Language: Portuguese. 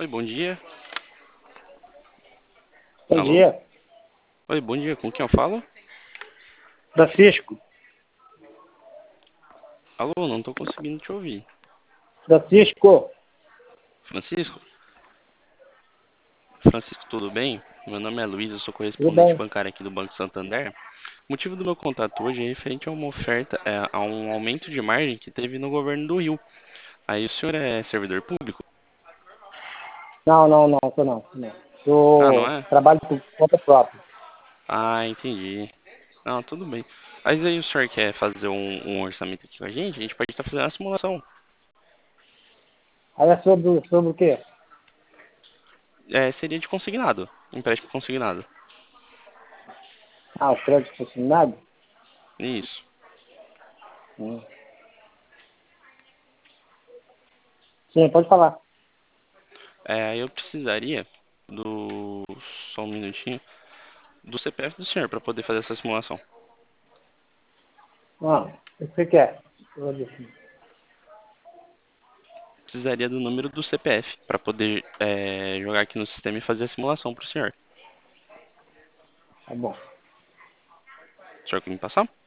Oi, bom dia. Bom Alô? dia, Oi, bom dia. Com quem eu falo? Francisco. Alô, não tô conseguindo te ouvir. Francisco, Francisco? Francisco, tudo bem? Meu nome é Luiz, eu sou tudo correspondente bem? bancário aqui do Banco Santander. O motivo do meu contato hoje é referente a uma oferta, a um aumento de margem que teve no governo do Rio. Aí o senhor é servidor público? Não, não, não, tô não, tô não. Ah, não Eu é? trabalho por conta própria. Ah, entendi. Não, tudo bem. Mas aí o senhor quer fazer um orçamento aqui com a gente pode estar fazendo a simulação. Aí é sobre o quê? Seria de consignado, empréstimo consignado. Ah, o crédito consignado? Isso. Hum. Sim, pode falar. Eu precisaria do. Só um minutinho. Do CPF do senhor para poder fazer essa simulação. Ah, o que você quer? Eu vou dizer. Precisaria do número do CPF para poder jogar aqui no sistema e fazer a simulação para o senhor. Tá bom. O senhor quer me passar?